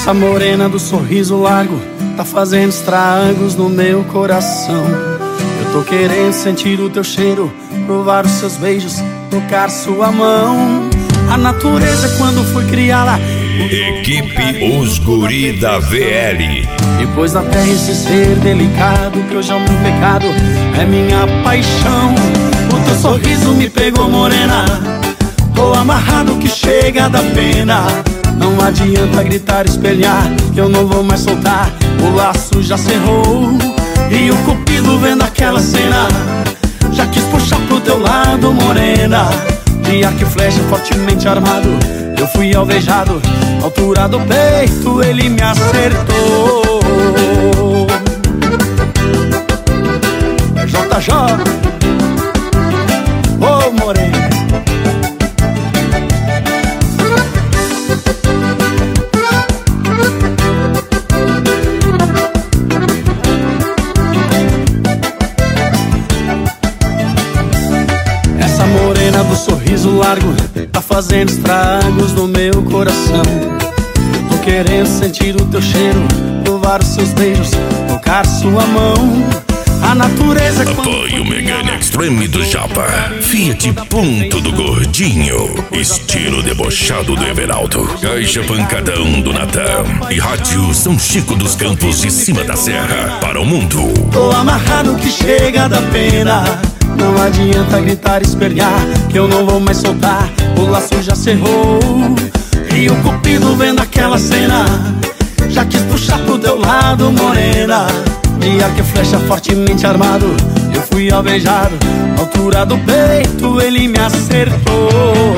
Essa morena do sorriso largo tá fazendo estragos no meu coração. Eu tô querendo sentir o teu cheiro, provar os seus beijos, tocar sua mão. A natureza quando fui criá-la. Equipe Os Guri da VL. Depois da terra esse ser delicado que hoje é um pecado, é minha paixão. O teu sorriso me pegou, morena. Tô amarrado que chega da pena. Não adianta gritar, espelhar, que eu não vou mais soltar. O laço já cerrou e o cupido vendo aquela cena já quis puxar pro teu lado, morena. De arco e flecha fortemente armado, eu fui alvejado. Altura do peito ele me acertou. É JJ. Ô morena. Essa morena do sorriso largo tá fazendo estragos no meu coração. Tô querendo sentir o teu cheiro, provar os seus beijos, tocar sua mão. A natureza apoio Megane Extreme do Japa, Fiat Punto do Gordinho, estilo debochado do Everaldo, Caixa Pancadão do Natan e Rádio São Chico dos Campos de Cima da Serra para o mundo. Tô amarrado que chega da pena. Não adianta gritar, espelhar, que eu não vou mais soltar. O laço já cerrou e o cupido vendo aquela cena já quis puxar pro teu lado, morena. De arco e flecha fortemente armado, eu fui alvejado. Altura do peito ele me acertou.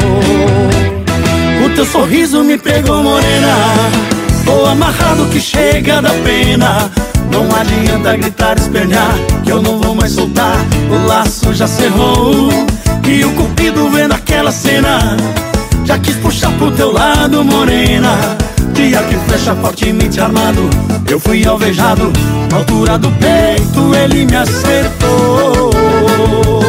O teu sorriso me pegou, morena. Tô amarrado que chega da pena. Não adianta gritar, espelhar, que eu não vou mais soltar. O laço já cerrou e o cupido vendo aquela cena já quis puxar pro teu lado, morena. De arco e flecha fortemente armado, eu fui alvejado. Na altura do peito ele me acertou.